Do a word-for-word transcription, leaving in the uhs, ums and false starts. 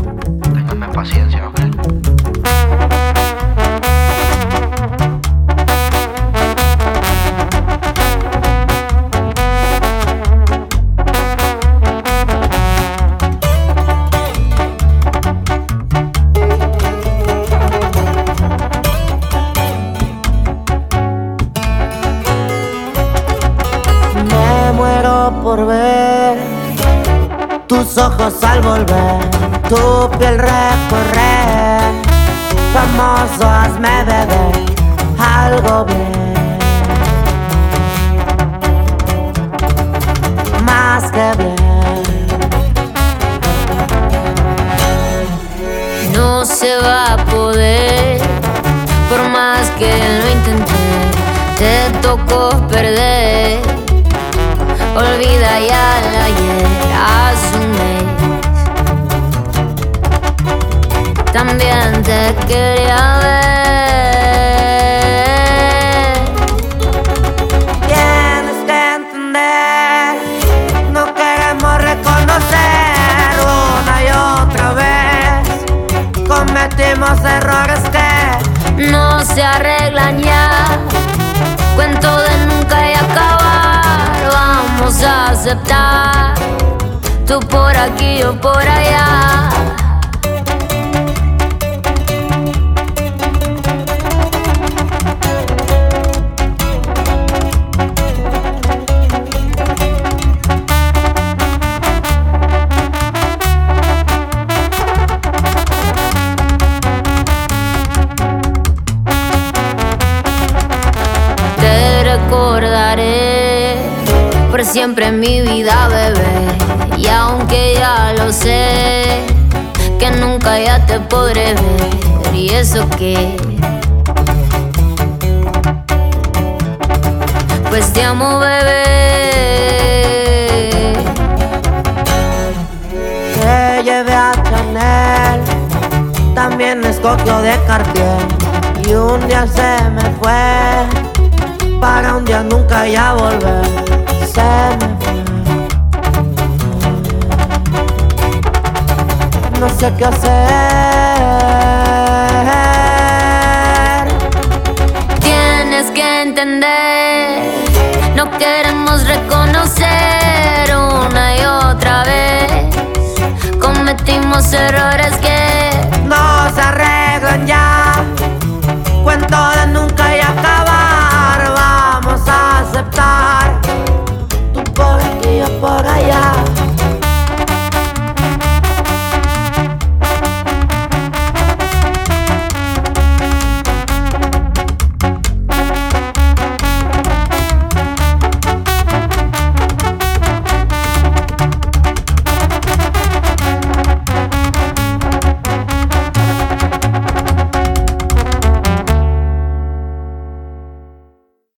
Ténganme paciencia, ¿ok? Por ver tus ojos al volver, tu piel recorrer, famoso hazme beber algo bien, más que bien. No se va a poder, por más que lo intenté, te tocó perder. Olvida ya el ayer, asume. También te quería ver. Tienes que entender, no queremos reconocer una y otra vez. Cometimos errores que no se arreglan ya. Cuento de nunca y acabar. Vamos a aceptar, tú por aquí, yo por allá. Te recordaré por siempre en mi vida, bebé. Y aunque ya lo sé, que nunca ya te podré ver. Y eso que, pues te amo, bebé. Te llevé a Chanel, también escogió de Cartier. Y un día se me fue, para un día nunca ya volver. Se me fue. No sé qué hacer. Tienes que entender, no queremos reconocer una y otra vez. Cometimos errores que